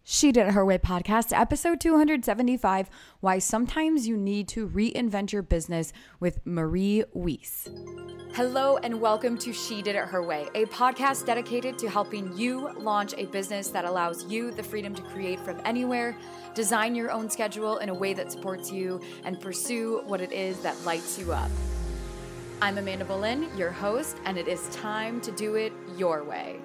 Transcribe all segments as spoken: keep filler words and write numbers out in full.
She Did It Her Way podcast, episode two hundred seventy-five, Why Sometimes You Need to Reinvent Your Business with Marie Weiss. Hello and welcome to She Did It Her Way, a podcast dedicated to helping you launch a business that allows you the freedom to create from anywhere, design your own schedule in a way that supports you, and pursue what it is that lights you up. I'm Amanda Boleyn, your host, and it is time to do it your way.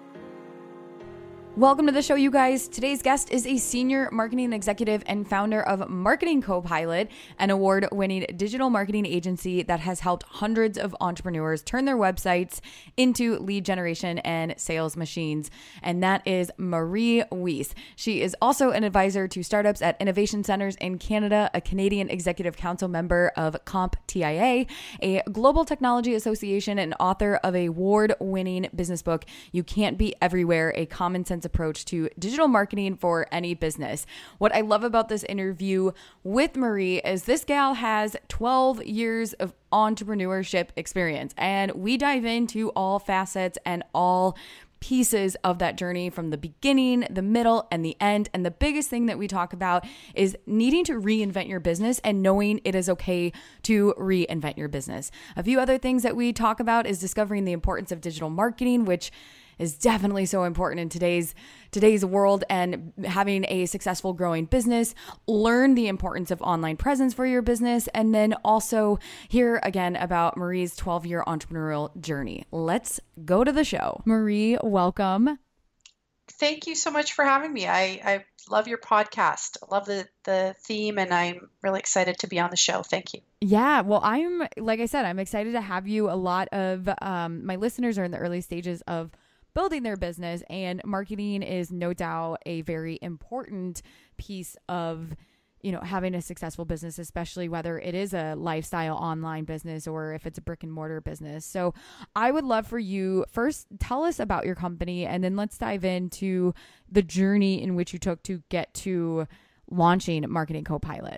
Welcome to the show, you guys. Today's guest is a senior marketing executive and founder of Marketing Co-Pilot, an award-winning digital marketing agency that has helped hundreds of entrepreneurs turn their websites into lead generation and sales machines. And that is Marie Weiss. She is also an advisor to startups at innovation centers in Canada, a Canadian Executive Council member of CompTIA, a global technology association, and author of a award-winning business book, You Can't Be Everywhere, A Common Sense approach to digital marketing for any business. What I love about this interview with Marie is this gal has twelve years of entrepreneurship experience, and we dive into all facets and all pieces of that journey from the beginning, the middle, and the end. And the biggest thing that we talk about is needing to reinvent your business and knowing it is okay to reinvent your business. A few other things that we talk about is discovering the importance of digital marketing, which is definitely so important in today's today's world, and having a successful growing business. Learn the importance of online presence for your business, and then also hear again about Marie's twelve-year entrepreneurial journey. Let's go to the show. Marie, welcome. Thank you so much for having me. I, I love your podcast. I love the, the theme, and I'm really excited to be on the show. Thank you. Yeah, well, I'm, like I said, I'm excited to have you. A lot of um, my listeners are in the early stages of building their business, and marketing is no doubt a very important piece of, you know, having a successful business, especially whether it is a lifestyle online business or if it's a brick and mortar business. So I would love for you first tell us about your company, and then let's dive into the journey in which you took to get to launching Marketing Co-Pilot.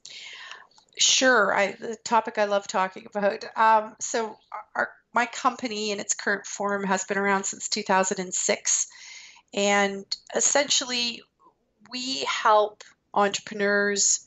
Sure. I, the topic I love talking about. Um, so our, my company in its current form has been around since two thousand six. And essentially, we help entrepreneurs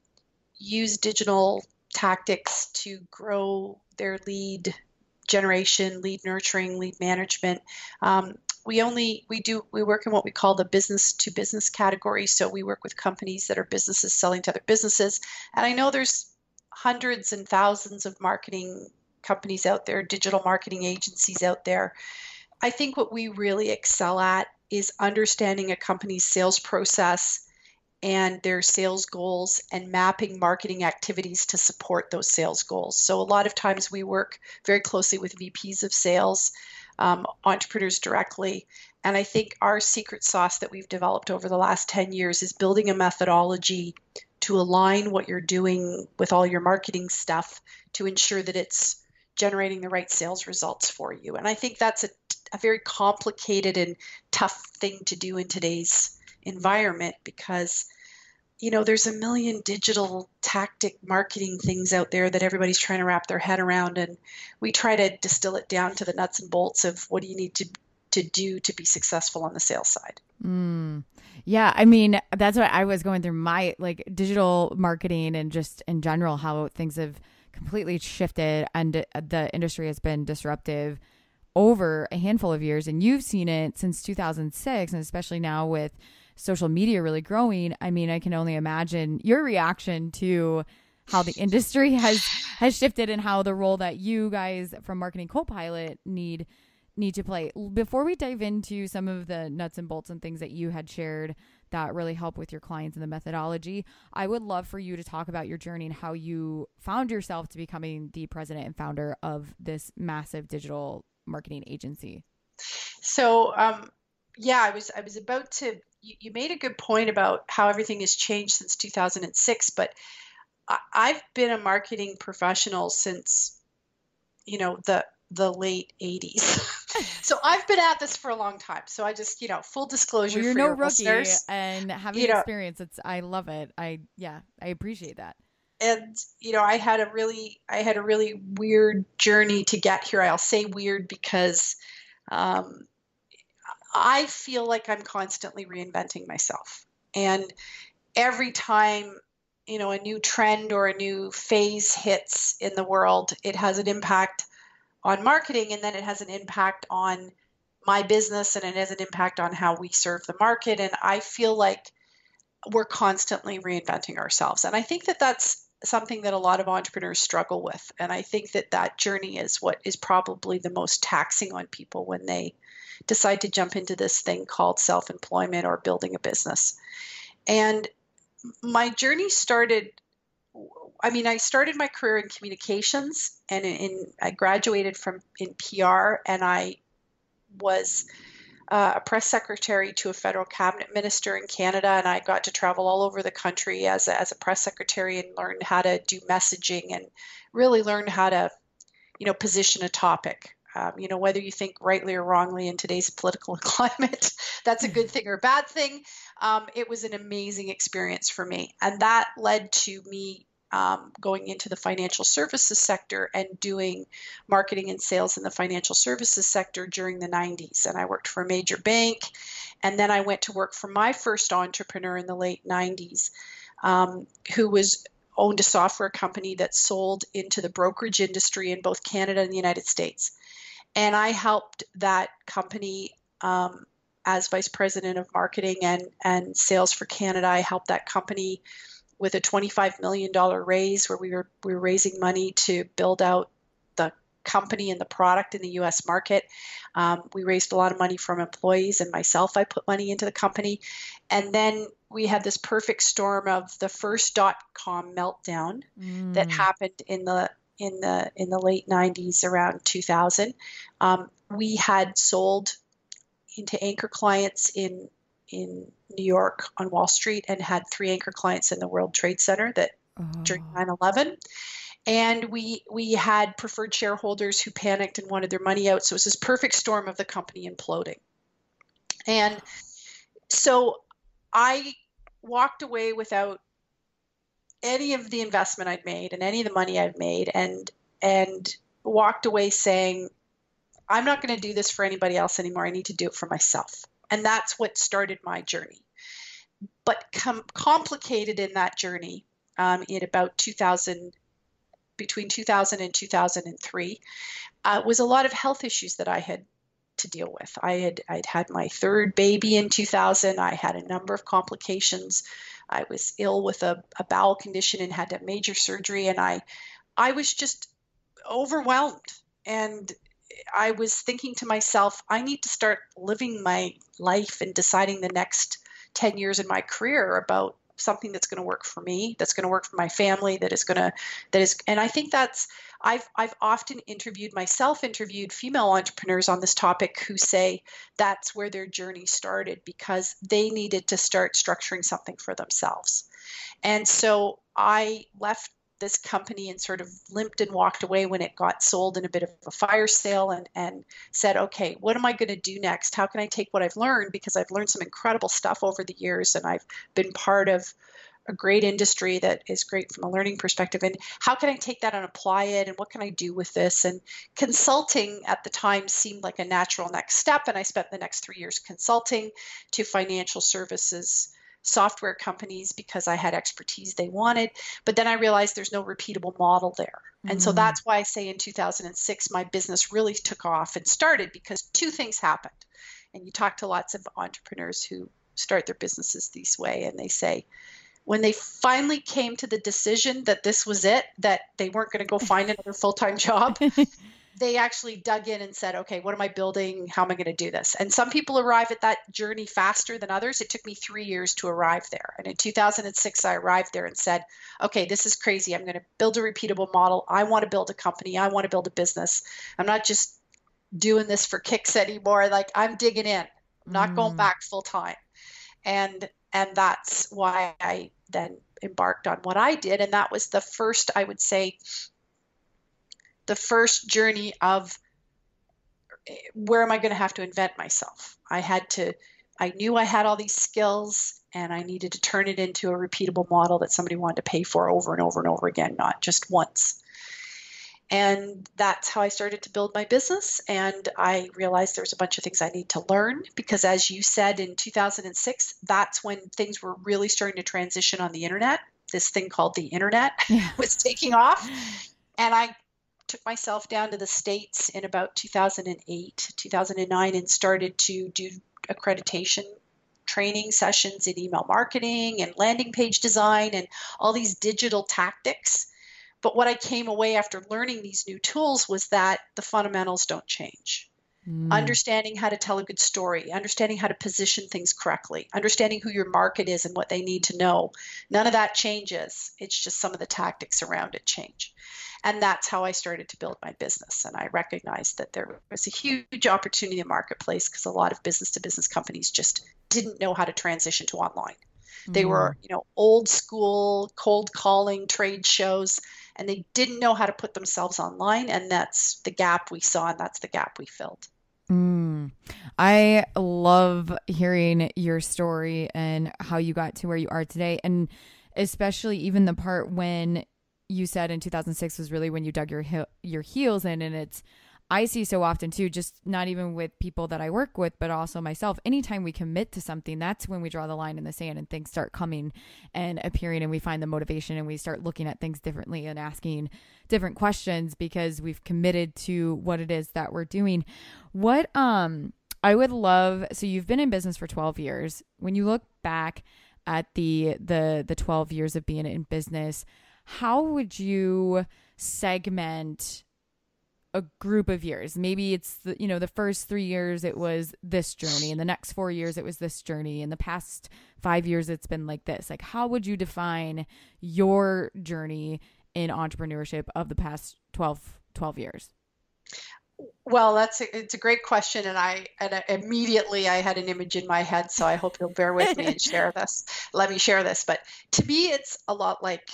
use digital tactics to grow their lead generation, lead nurturing, lead management. Um, we only, we do, we work in what we call the business to business category. So we work with companies that are businesses selling to other businesses. And I know there's hundreds and thousands of marketing companies out there, digital marketing agencies out there. I think what we really excel at is understanding a company's sales process and their sales goals and mapping marketing activities to support those sales goals. So a lot of times we work very closely with V Ps of sales, um, entrepreneurs directly. And I think our secret sauce that we've developed over the last ten years is building a methodology to align what you're doing with all your marketing stuff to ensure that it's generating the right sales results for you. And I think that's a, a very complicated and tough thing to do in today's environment because, you know, there's a million digital tactic marketing things out there that everybody's trying to wrap their head around. And we try to distill it down to the nuts and bolts of what do you need to, to do to be successful on the sales side. Mm. Yeah, I mean, that's what I was going through my like digital marketing and just in general, how things have completely shifted and the industry has been disruptive over a handful of years. And you've seen it since two thousand six, and especially now with social media really growing. I mean, I can only imagine your reaction to how the industry has, has shifted and how the role that you guys from Marketing Co-Pilot need need to play. Before we dive into some of the nuts and bolts and things that you had shared that really help with your clients and the methodology, I would love for you to talk about your journey and how you found yourself to becoming the president and founder of this massive digital marketing agency. So, um, yeah, I was I was about to. You, you made a good point about how everything has changed since two thousand six, but I, I've been a marketing professional since, you know, the the late eighties. So I've been at this for a long time. So I just, you know, full disclosure well, you're for no your rookie listeners. And having you know, experience, it's I love it. I yeah, I appreciate that. And you know, I had a really I had a really weird journey to get here. I'll say weird because um, I feel like I'm constantly reinventing myself. And every time, you know, a new trend or a new phase hits in the world, it has an impact on marketing, and then it has an impact on my business, and it has an impact on how we serve the market. And I feel like we're constantly reinventing ourselves. And I think that that's something that a lot of entrepreneurs struggle with. And I think that that journey is what is probably the most taxing on people when they decide to jump into this thing called self-employment or building a business. And my journey started, I mean, I started my career in communications, and in, in I graduated from in P R, and I was uh, a press secretary to a federal cabinet minister in Canada, and I got to travel all over the country as a, as a press secretary and learn how to do messaging and really learn how to, you know, position a topic. Um, you know, whether you think rightly or wrongly in today's political climate, that's a good thing or a bad thing. Um, it was an amazing experience for me, and that led to me Um, going into the financial services sector and doing marketing and sales in the financial services sector during the nineties. And I worked for a major bank. And then I went to work for my first entrepreneur in the late nineties, um, who was owned a software company that sold into the brokerage industry in both Canada and the United States. And I helped that company um, as vice president of marketing and, and sales for Canada. I helped that company with a twenty-five million dollars raise, where we were we were raising money to build out the company and the product in the U S market. Um, we raised a lot of money from employees and myself. I put money into the company. And then we had this perfect storm of the first dot-com meltdown mm. that happened in the in the in the late nineties, around two thousand. Um, we had sold into anchor clients in in New York on Wall Street, and had three anchor clients in the World Trade Center that oh. during nine eleven. And we we had preferred shareholders who panicked and wanted their money out. So it was this perfect storm of the company imploding. And so I walked away without any of the investment I'd made and any of the money I've made, and and walked away saying, I'm not going to do this for anybody else anymore. I need to do it for myself. And that's what started my journey. But com- complicated in that journey, um, in about two thousand, between two thousand and two thousand three, uh, was a lot of health issues that I had to deal with. I had I'd had my third baby in two thousand. I had a number of complications. I was ill with a, a bowel condition and had to have major surgery. And I, I was just overwhelmed. And I was thinking to myself, I need to start living my life and deciding the next ten years in my career about something that's going to work for me, that's going to work for my family, that is going to, that is, and I think that's, I've, I've often interviewed, myself interviewed female entrepreneurs on this topic who say that's where their journey started, because they needed to start structuring something for themselves. And so I left this company and sort of limped and walked away when it got sold in a bit of a fire sale, and, and said, okay, what am I going to do next? How can I take what I've learned? Because I've learned some incredible stuff over the years, and I've been part of a great industry that is great from a learning perspective. And how can I take that and apply it? And what can I do with this? And consulting at the time seemed like a natural next step. And I spent the next three years consulting to financial services software companies because I had expertise they wanted. But then I realized there's no repeatable model there. And mm-hmm. so that's why I say in two thousand six, my business really took off and started, because two things happened. And you talk to lots of entrepreneurs who start their businesses this way, and they say, when they finally came to the decision that this was it, that they weren't going to go find another full-time job, they actually dug in and said, okay, what am I building? How am I going to do this? And some people arrive at that journey faster than others. It took me three years to arrive there. And in two thousand six, I arrived there and said, okay, this is crazy. I'm going to build a repeatable model. I want to build a company. I want to build a business. I'm not just doing this for kicks anymore. Like, I'm digging in. I'm not mm. going back full time. And and that's why I then embarked on what I did. And that was the first, I would say, the first journey of where am I going to have to invent myself? I had to, I knew I had all these skills, and I needed to turn it into a repeatable model that somebody wanted to pay for over and over and over again, not just once. And that's how I started to build my business. And I realized there's a bunch of things I need to learn because, as you said, in two thousand six, that's when things were really starting to transition on the internet. This thing called the internet Yeah. was taking off. And I took myself down to the States in about two thousand eight, two thousand nine, and started to do accreditation training sessions in email marketing and landing page design and all these digital tactics. But what I came away after learning these new tools was that the fundamentals don't change. Mm. Understanding how to tell a good story, understanding how to position things correctly, understanding who your market is and what they need to know. None of that changes. It's just some of the tactics around it change. And that's how I started to build my business. And I recognized that there was a huge opportunity in the marketplace because a lot of business to business companies just didn't know how to transition to online. Mm. They were, you know, old school cold calling trade shows, and they didn't know how to put themselves online. And that's the gap we saw, and that's the gap we filled. Mm. I love hearing your story and how you got to where you are today. And especially even the part when you said in two thousand six was really when you dug your he- your heels in. And it's, I see so often too, just not even with people that I work with, but also myself. Anytime we commit to something, that's when we draw the line in the sand and things start coming and appearing, and we find the motivation and we start looking at things differently and asking different questions because we've committed to what it is that we're doing. What, um, I would love, so you've been in business for twelve years. When you look back at the, the, the twelve years of being in business, how would you segment a group of years? Maybe it's the, you know, the first three years it was this journey, and the next four years it was this journey, and the past five years it's been like this. Like, how would you define your journey in entrepreneurship of the past twelve, twelve years? Well, that's a, it's a great question, and I and I, immediately I had an image in my head, so I hope you'll bear with me and share this. Let me share this. But to me, it's a lot like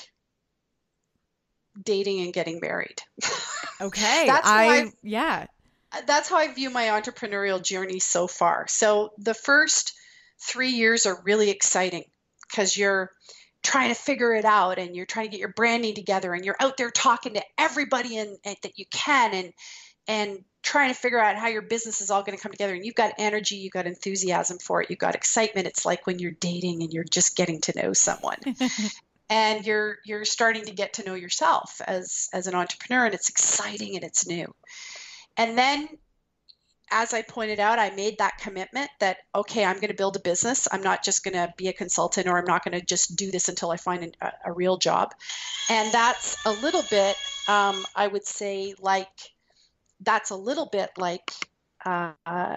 dating and getting married. Okay. That's I, I, yeah. That's how I view my entrepreneurial journey so far. So the first three years are really exciting because you're trying to figure it out and you're trying to get your branding together and you're out there talking to everybody in, in, that you can and and trying to figure out how your business is all going to come together. And you've got energy, you've got enthusiasm for it, you've got excitement. It's like when you're dating and you're just getting to know someone. And you're you're starting to get to know yourself as as an entrepreneur, and it's exciting and it's new. And then, as I pointed out, I made that commitment that, okay, I'm going to build a business. I'm not just going to be a consultant, or I'm not going to just do this until I find a, a real job. And that's a little bit, um, I would say, like, that's a little bit like uh,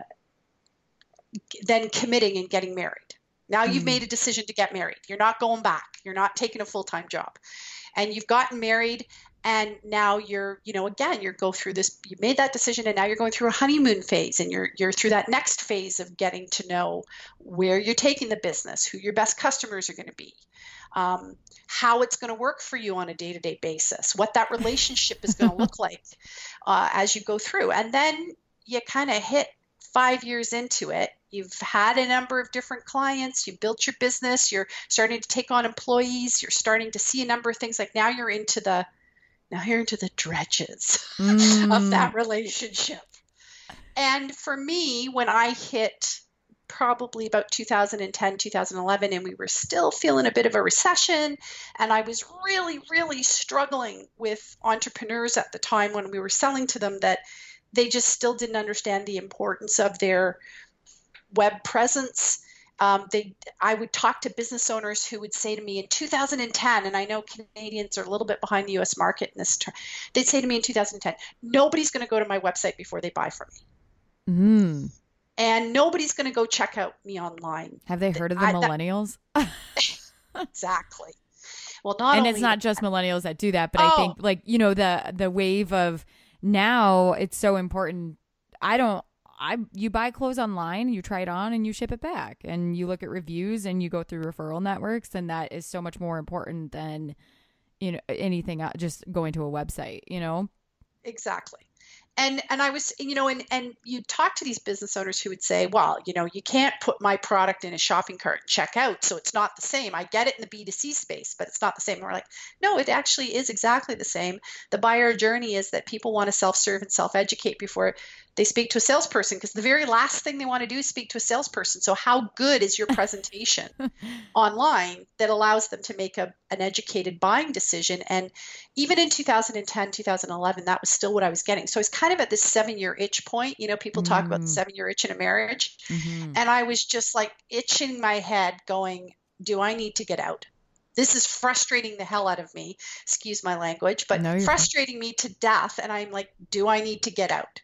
then committing and getting married. Now you've made a decision to get married. You're not going back. You're not taking a full-time job. And you've gotten married, and now you're, you know, again, you're go through this, you made that decision, and now you're going through a honeymoon phase, and you're you're through that next phase of getting to know where you're taking the business, who your best customers are going to be, um, how it's going to work for you on a day-to-day basis, what that relationship is going to look like uh, as you go through. And then you kind of hit five years into it. You've had a number of different clients, you've built your business, you're starting to take on employees, you're starting to see a number of things. Like now you're into the, now you're into the dredges mm. of that relationship. And for me, when I hit probably about two thousand ten, two thousand eleven, and we were still feeling a bit of a recession, and I was really, really struggling with entrepreneurs at the time when we were selling to them, that they just still didn't understand the importance of their web presence. Um, they, I would talk to business owners who would say to me in two thousand ten, and I know Canadians are a little bit behind the U S market in this term. They'd say to me in two thousand ten, nobody's going to go to my website before they buy from me. Mm. And nobody's going to go check out me online. Have they heard of the I, millennials? That, exactly. Well, not and only it's not just millennials that do that, but oh. I think, like, you know, the the wave of now, it's so important. I don't, I, you buy clothes online, you try it on, and you ship it back, and you look at reviews, and you go through referral networks, and that is so much more important than, you know, anything, just going to a website, you know? Exactly. And and I was, you know, and and you talk to these business owners who would say, well, you know, you can't put my product in a shopping cart and check out, so it's not the same. I get it in the B two C space, but it's not the same. And we're like, no, it actually is exactly the same. The buyer journey is that people want to self-serve and self-educate before they speak to a salesperson, because the very last thing they want to do is speak to a salesperson. So how good is your presentation online that allows them to make a, an educated buying decision? And even in two thousand ten, two thousand eleven, that was still what I was getting. So I was kind of at this seven-year itch point. You know, people talk about the seven-year itch in a marriage. Mm-hmm. And I was just like itching my head going, do I need to get out? This is frustrating the hell out of me. Excuse my language, but no, frustrating fine. me to death. And I'm like, do I need to get out?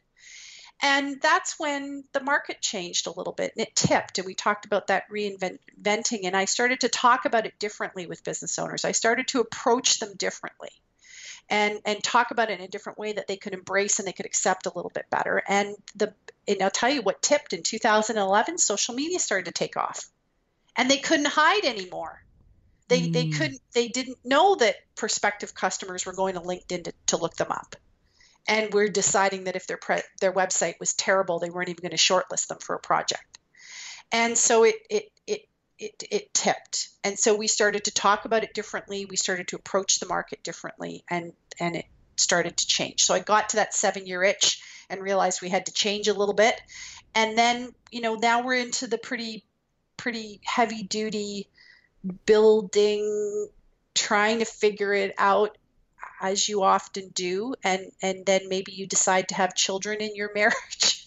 And that's when the market changed a little bit and it tipped. And we talked about that reinventing. And I started to talk about it differently with business owners. I started to approach them differently and, and talk about it in a different way that they could embrace and they could accept a little bit better. And the and I'll tell you what tipped in two thousand eleven, social media started to take off. And they couldn't hide anymore. They mm. they couldn't they didn't know that prospective customers were going to LinkedIn to, to look them up. And we're deciding that if their pre- their website was terrible, they weren't even going to shortlist them for a project. And so it it it it it tipped. And so we started to talk about it differently. We started to approach the market differently, and and it started to change. So I got to that seven-year itch and realized we had to change a little bit. And then, you know, now we're into the pretty pretty heavy duty building, trying to figure it out, as you often do, and and then maybe you decide to have children in your marriage.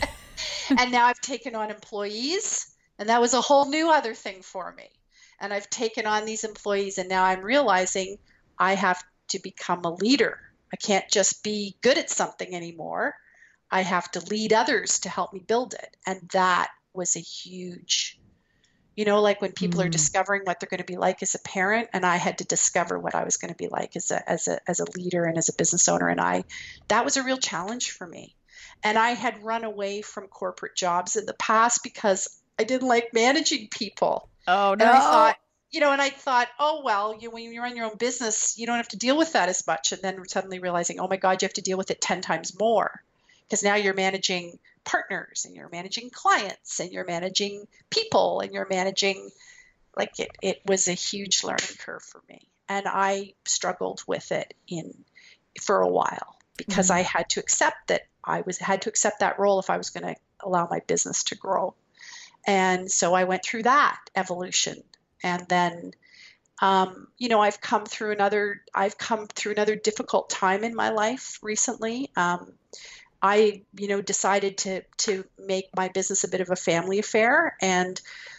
And now I've taken on employees, and that was a whole new other thing for me. And I've taken on these employees, and now I'm realizing I have to become a leader. I can't just be good at something anymore. I have to lead others to help me build it. And that was a huge, you know, like when people mm. are discovering what they're going to be like as a parent, and I had to discover what I was going to be like as a, as a, as a leader and as a business owner. And I, that was a real challenge for me. And I had run away from corporate jobs in the past because I didn't like managing people. Oh, no. And I thought, you know, and I thought, oh, well, you, when you run your own business, you don't have to deal with that as much. And then suddenly realizing, oh my God, you have to deal with it ten times more, because now you're managing partners and you're managing clients and you're managing people and you're managing, like it, it was a huge learning curve for me. And I struggled with it in for a while because mm-hmm. I had to accept that I was had to accept that role if I was going to allow my business to grow. And so I went through that evolution. And then, um, you know, I've come through another, I've come through another difficult time in my life recently. Um, I, you know, decided to to make my business a bit of a family affair, and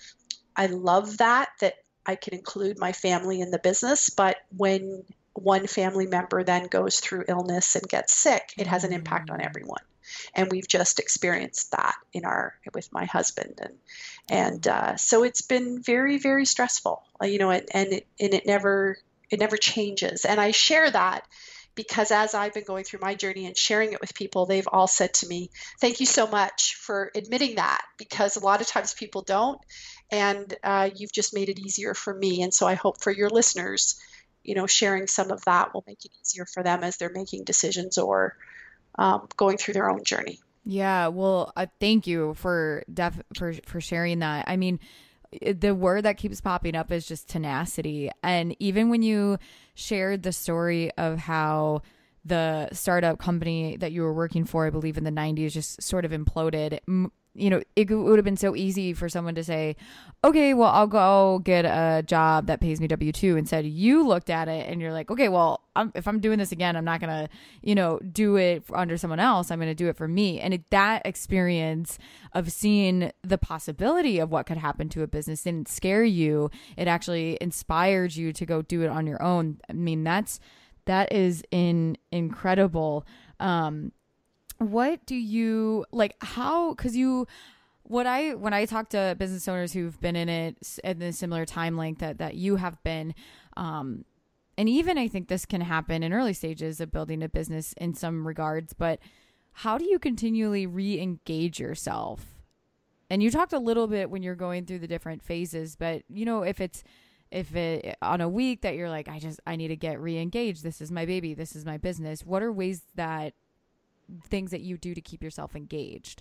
I love that that I can include my family in the business. But when one family member then goes through illness and gets sick, it has an impact on everyone, and we've just experienced that in our with my husband, and and uh, so it's been very very stressful, you know, and and it and it never it never changes, and I share that. Because as I've been going through my journey and sharing it with people, they've all said to me, thank you so much for admitting that, because a lot of times people don't. And uh, you've just made it easier for me. And so I hope for your listeners, you know, sharing some of that will make it easier for them as they're making decisions or um, going through their own journey. Yeah. Well, uh, thank you for, def- for, for sharing that. I mean, the word that keeps popping up is just tenacity. And even when you shared the story of how the startup company that you were working for, I believe in the nineties, just sort of imploded, you know, it would have been so easy for someone to say, okay, well, I'll go get a job that pays me W two. Instead, you looked at it and you're like, okay, well, I'm, if I'm doing this again, I'm not going to, you know, do it under someone else. I'm going to do it for me. And it, that experience of seeing the possibility of what could happen to a business didn't scare you. It actually inspired you to go do it on your own. I mean, that's, that is in incredible. Um, What do you like? How? Because you, what I when I talk to business owners who've been in it at a similar time length that that you have been, um, and even I think this can happen in early stages of building a business in some regards. But how do you continually re-engage yourself? And you talked a little bit when you're going through the different phases, but you know, if it's if it on a week that you're like, I just I need to get re-engaged. This is my baby. This is my business. What are ways that things that you do to keep yourself engaged?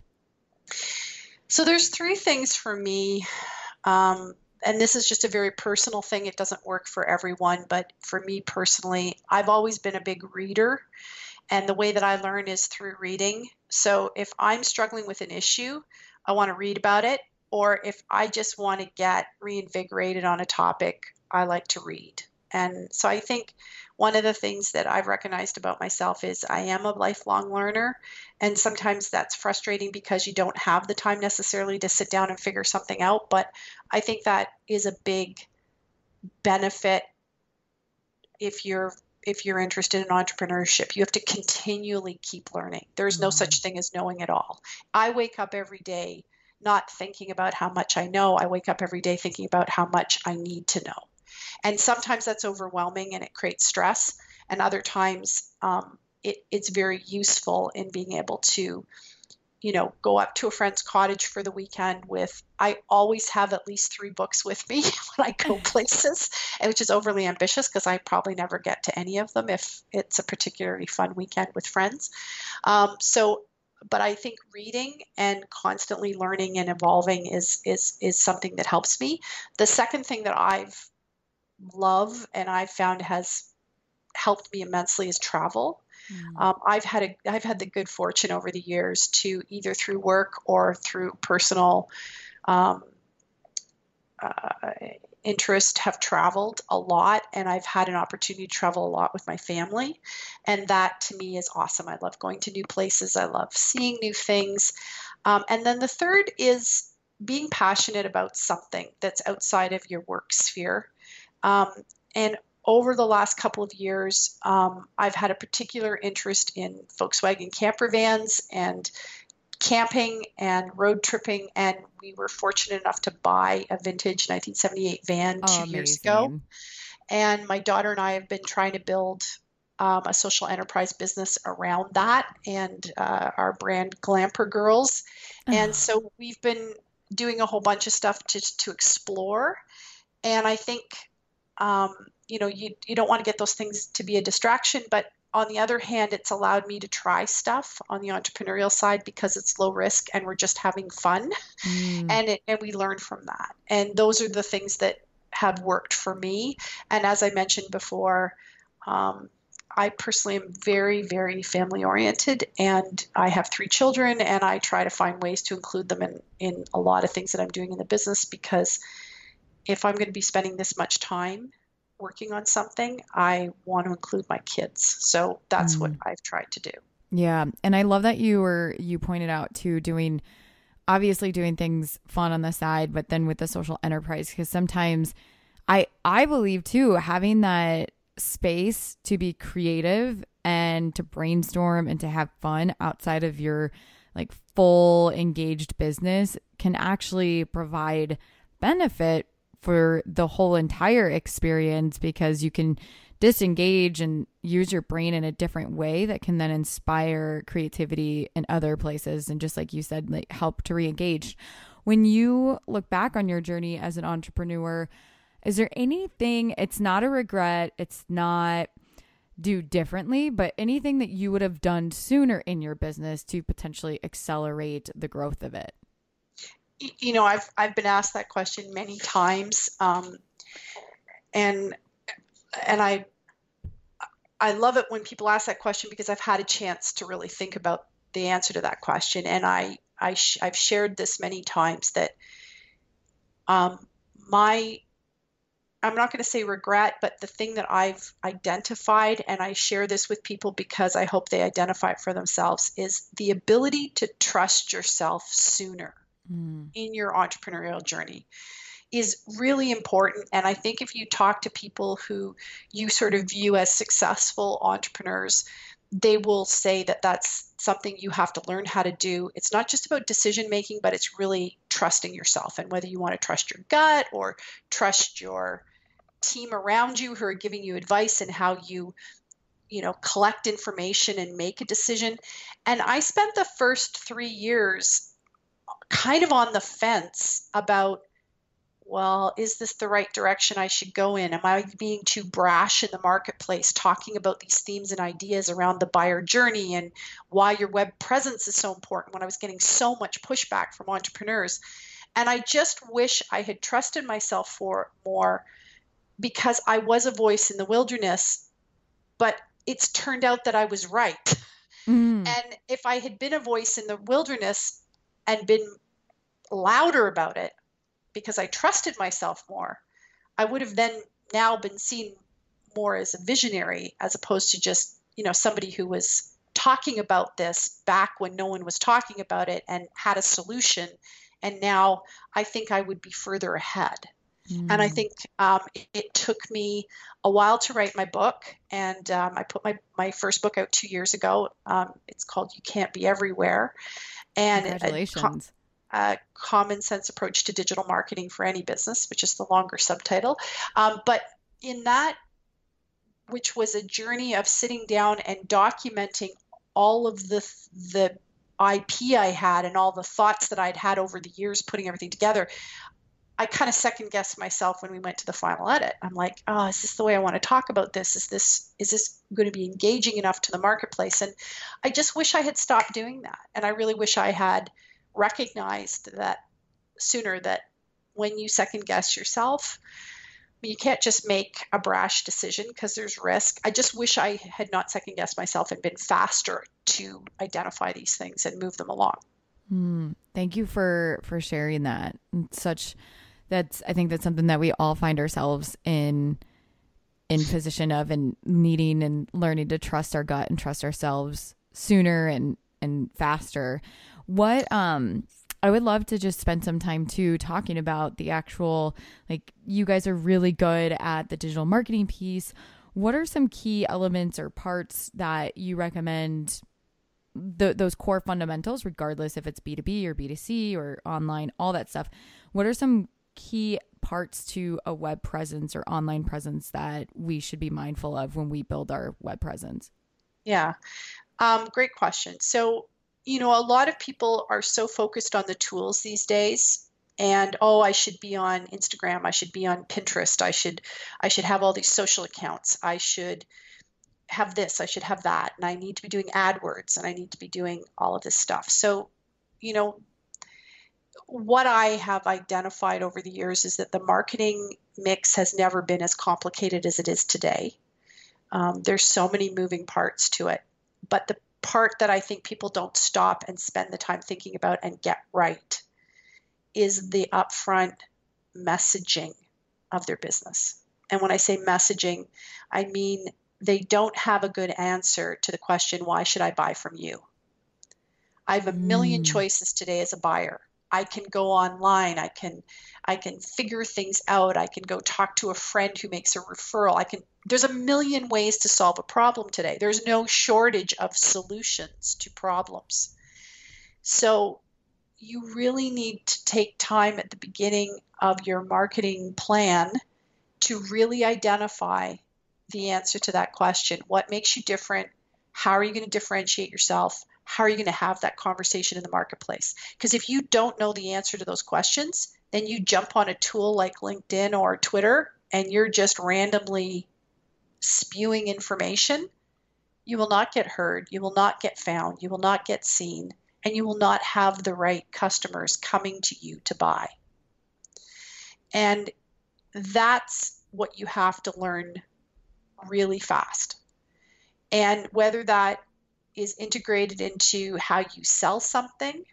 So there's three things for me. Um, and this is just a very personal thing. It doesn't work for everyone, but for me personally, I've always been a big reader. And the way that I learn is through reading. So if I'm struggling with an issue, I want to read about it. Or if I just want to get reinvigorated on a topic, I like to read. And so I think one of the things that I've recognized about myself is I am a lifelong learner. And sometimes that's frustrating because you don't have the time necessarily to sit down and figure something out. But I think that is a big benefit if you're if you're interested in entrepreneurship. You have to continually keep learning. There's no such thing as knowing it all. I wake up every day not thinking about how much I know. I wake up every day thinking about how much I need to know. And sometimes that's overwhelming and it creates stress. And other times um, it, it's very useful in being able to, you know, go up to a friend's cottage for the weekend with, I always have at least three books with me when I go places, which is overly ambitious because I probably never get to any of them if it's a particularly fun weekend with friends. Um, so, but I think reading and constantly learning and evolving is, is, is something that helps me. The second thing that I've love and I've found has helped me immensely is travel. Mm. Um, I've had a I've had the good fortune over the years to either through work or through personal um, uh, interest have traveled a lot, and I've had an opportunity to travel a lot with my family, and that to me is awesome. I love going to new places. I love seeing new things, um, and then the third is being passionate about something that's outside of your work sphere. Um, and over the last couple of years, um, I've had a particular interest in Volkswagen camper vans and camping and road tripping. And we were fortunate enough to buy a vintage nineteen seventy-eight van Oh, two amazing. years ago. And my daughter and I have been trying to build um, a social enterprise business around that and uh, our brand Glamper Girls. And so we've been doing a whole bunch of stuff to, to explore. And I think Um, you know, you, you don't want to get those things to be a distraction, but on the other hand, it's allowed me to try stuff on the entrepreneurial side because it's low risk and we're just having fun mm. and it, and we learn from that. And those are the things that have worked for me. And as I mentioned before, um, I personally am very, very family oriented, and I have three children, and I try to find ways to include them in, in a lot of things that I'm doing in the business, because if I'm going to be spending this much time working on something, I want to include my kids. So that's mm. what I've tried to do. Yeah. And I love that you were, you pointed out to doing, obviously doing things fun on the side, but then with the social enterprise, because sometimes I, I believe too, having that space to be creative and to brainstorm and to have fun outside of your like full engaged business can actually provide benefit for the whole entire experience, because you can disengage and use your brain in a different way that can then inspire creativity in other places. And just like you said, like help to re-engage. When you look back on your journey as an entrepreneur, is there anything, it's not a regret, it's not do differently, but anything that you would have done sooner in your business to potentially accelerate the growth of it? You know, I've I've been asked that question many times, um, and and I I love it when people ask that question, because I've had a chance to really think about the answer to that question, and I I sh- I've shared this many times that um, my I'm not going to say regret, but the thing that I've identified, and I share this with people because I hope they identify it for themselves, is the ability to trust yourself sooner Mm. in your entrepreneurial journey is really important. And I think if you talk to people who you sort of view as successful entrepreneurs, they will say that that's something you have to learn how to do. It's not just about decision making, but it's really trusting yourself, and whether you want to trust your gut or trust your team around you who are giving you advice and how you you know collect information and make a decision. And I spent the first three years kind of on the fence about well, is this the right direction I should go in? Am I being too brash in the marketplace, talking about these themes and ideas around the buyer journey and why your web presence is so important, when I was getting so much pushback from entrepreneurs? And I just wish I had trusted myself for more, because I was a voice in the wilderness, but it's turned out that I was right. Mm. And if I had been a voice in the wilderness and been louder about it, because I trusted myself more, I would have then now been seen more as a visionary, as opposed to just, you know, somebody who was talking about this back when no one was talking about it and had a solution. And now I think I would be further ahead. Mm. And I think um, it, it took me a while to write my book. And um, I put my, my first book out two years ago. Um, it's called You Can't Be Everywhere. And Congratulations. A, a common sense approach to digital marketing for any business, which is the longer subtitle. Um, but in that, which was a journey of sitting down and documenting all of the the I P I had and all the thoughts that I'd had over the years, putting everything together, I kind of second guessed myself when we went to the final edit. I'm like, oh, is this the way I want to talk about this? Is this is this going to be engaging enough to the marketplace? And I just wish I had stopped doing that. And I really wish I had recognized that sooner, that when you second guess yourself, you can't just make a brash decision because there's risk. I just wish I had not second guessed myself and been faster to identify these things and move them along. Mm, thank you for, for sharing that. It's such, that's, I think that's something that we all find ourselves in, in position of, and needing and learning to trust our gut and trust ourselves sooner and, and faster. What, um, I would love to just spend some time too talking about the actual, like, you guys are really good at the digital marketing piece. What are some key elements or parts that you recommend, the, those core fundamentals, regardless if it's B two B or B two C or online, all that stuff? What are some key parts to a web presence or online presence that we should be mindful of when we build our web presence? Yeah, um, great question. So, you know, a lot of people are so focused on the tools these days, and, oh, I should be on Instagram. I should be on Pinterest. I should, I should have all these social accounts. I should have this. I should have that. And I need to be doing AdWords, and I need to be doing all of this stuff. So, you know, what I have identified over the years is that the marketing mix has never been as complicated as it is today. Um, there's so many moving parts to it, but the part that I think people don't stop and spend the time thinking about and get right is the upfront messaging of their business. And when I say messaging, I mean they don't have a good answer to the question, why should I buy from you? I have a million mm. choices today as a buyer. I can go online. I can, I can figure things out. I can go talk to a friend who makes a referral. I can, there's a million ways to solve a problem today. There's no shortage of solutions to problems. So you really need to take time at the beginning of your marketing plan to really identify the answer to that question. What makes you different? How are you going to differentiate yourself? How are you going to have that conversation in the marketplace? Because if you don't know the answer to those questions, then you jump on a tool like LinkedIn or Twitter and you're just randomly spewing information. You will not get heard. You will not get found. You will not get seen. And you will not have the right customers coming to you to buy. And that's what you have to learn really fast. And whether that is integrated into how you sell something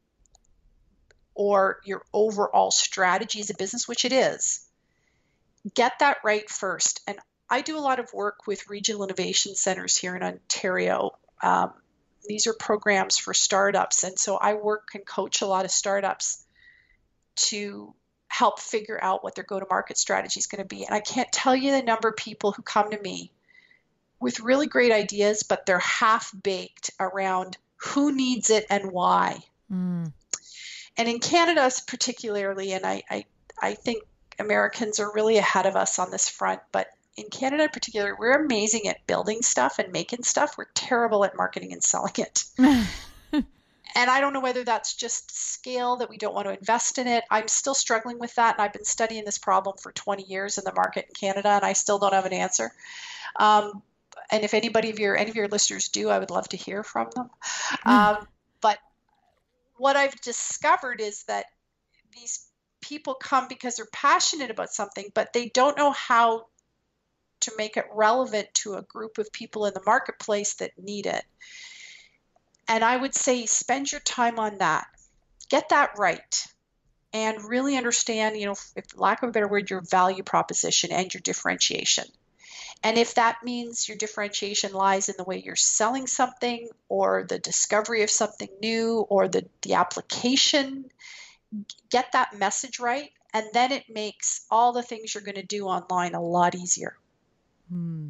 or your overall strategy as a business, which it is, get that right first. And I do a lot of work with regional innovation centers here in Ontario. Um, these are programs for startups. And so I work and coach a lot of startups to help figure out what their go-to-market strategy is going to be. And I can't tell you the number of people who come to me with really great ideas, but they're half-baked around who needs it and why. Mm. And in Canada particularly, and I, I, I think Americans are really ahead of us on this front, but in Canada in particular, we're amazing at building stuff and making stuff. We're terrible at marketing and selling it. And I don't know whether that's just scale that we don't want to invest in it. I'm still struggling with that. And I've been studying this problem for twenty years in the market in Canada, and I still don't have an answer. Um, and if anybody of your, any of your listeners do, I would love to hear from them. Mm. Um, but what I've discovered is that these people come because they're passionate about something, but they don't know how to make it relevant to a group of people in the marketplace that need it. And I would say spend your time on that. Get that right. And really understand, you know, if lack of a better word, your value proposition and your differentiation. And if that means your differentiation lies in the way you're selling something or the discovery of something new or the, the application, get that message right. And then it makes all the things you're going to do online a lot easier. Hmm.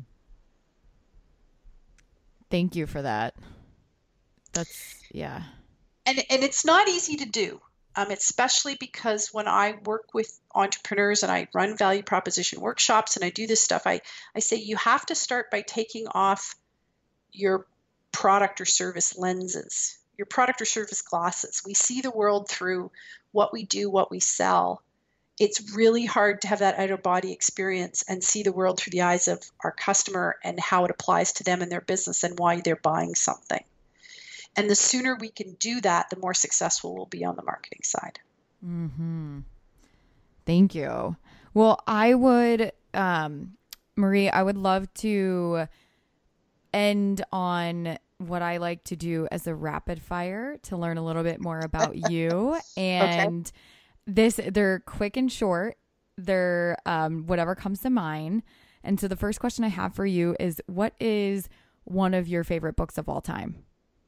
Thank you for that. That's, yeah. And and it's not easy to do, um, especially because when I work with entrepreneurs and I run value proposition workshops and I do this stuff, I, I say you have to start by taking off your product or service lenses, your product or service glasses. We see the world through what we do, what we sell. It's really hard to have that out-of-body experience and see the world through the eyes of our customer and how it applies to them and their business and why they're buying something. And the sooner we can do that, the more successful we'll be on the marketing side. Mm-hmm. Thank you. Well, I would, um, Marie, I would love to end on what I like to do as a rapid fire to learn a little bit more about you. And okay. this, they're quick and short. They're um, whatever comes to mind. And so the first question I have for you is, what is one of your favorite books of all time?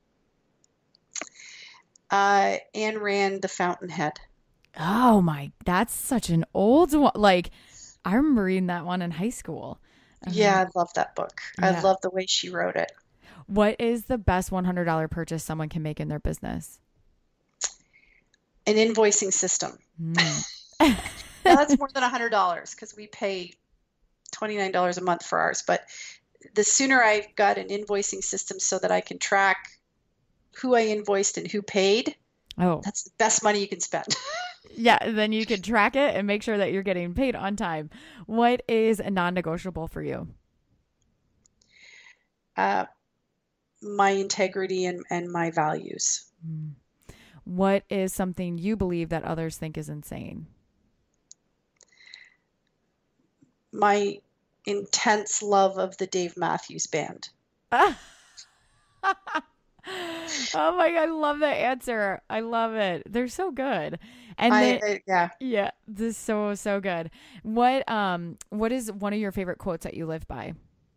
Uh, Ayn Rand, The Fountainhead. Oh my, that's such an old one. Like, I remember reading that one in high school. Um, yeah, I love that book. Yeah. I love the way she wrote it. What is the best one hundred dollars purchase someone can make in their business? An invoicing system. Mm. Now, that's more than one hundred dollars because we pay twenty-nine dollars a month for ours. But the sooner I've got an invoicing system so that I can track who I invoiced and who paid, oh, that's the best money you can spend. Yeah, then you can track it and make sure that you're getting paid on time. What is a non-negotiable for you? Uh, my integrity and, and my values. Mm. What is something you believe that others think is insane? My intense love of the Dave Matthews Band. Oh my God, I love that answer. I love it. They're so good. And I, then, I, yeah, yeah, this is so, so good. What, um, what is one of your favorite quotes that you live by?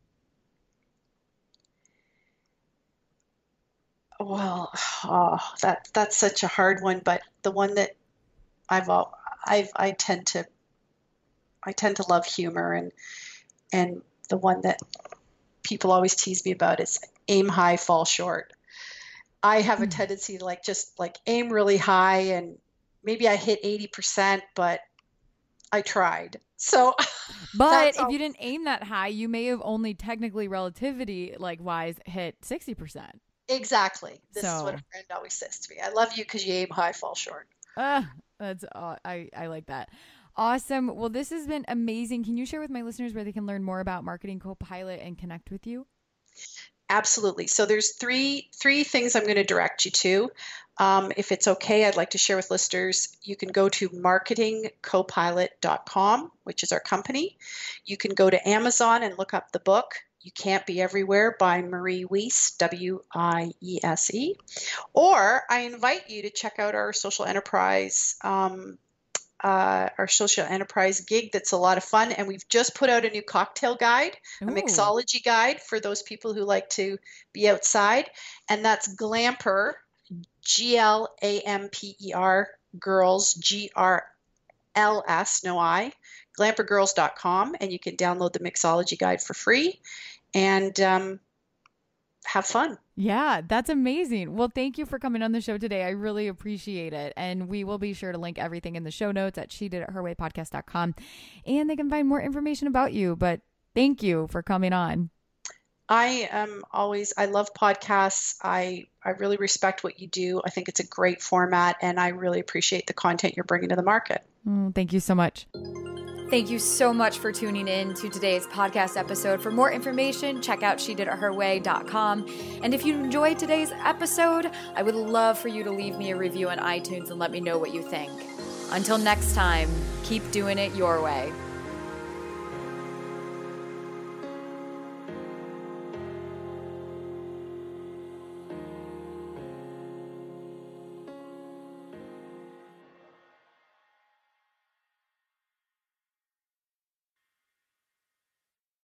Well, oh, that that's such a hard one, but the one that I've all I've I tend to I tend to love humor, and and the one that people always tease me about is aim high, fall short. I have a tendency to like just like aim really high, and maybe I hit eighty percent, but I tried. So, but if all... you didn't aim that high, you may have only technically relativity like wise hit sixty percent. Exactly. This so... is what a friend always says to me. I love you because you aim high, fall short. Uh, that's uh, I, I like that. Awesome. Well, this has been amazing. Can you share with my listeners where they can learn more about Marketing Copilot and connect with you? Absolutely. So there's three three things I'm going to direct you to. Um, if it's okay, I'd like to share with listeners, you can go to marketing copilot dot com, which is our company. You can go to Amazon and look up the book, You Can't Be Everywhere by Marie Wiese, W I E S E. Or I invite you to check out our social enterprise um, Uh, our social enterprise gig that's a lot of fun. And we've just put out a new cocktail guide, Ooh. a mixology guide for those people who like to be outside. And that's Glamper, G L A M P E R, girls, G R L S, no I, glamper girls dot com. And you can download the mixology guide for free and um, have fun. Yeah, that's amazing. Well, thank you for coming on the show today. I really appreciate it. And we will be sure to link everything in the show notes at she did it her way podcast dot com. And they can find more information about you. But thank you for coming on. I am always, I love podcasts. I, I really respect what you do. I think it's a great format, and I really appreciate the content you're bringing to the market. Mm, thank you so much. Thank you so much for tuning in to today's podcast episode. For more information, check out she did it her way dot com. And if you enjoyed today's episode, I would love for you to leave me a review on iTunes and let me know what you think. Until next time, keep doing it your way.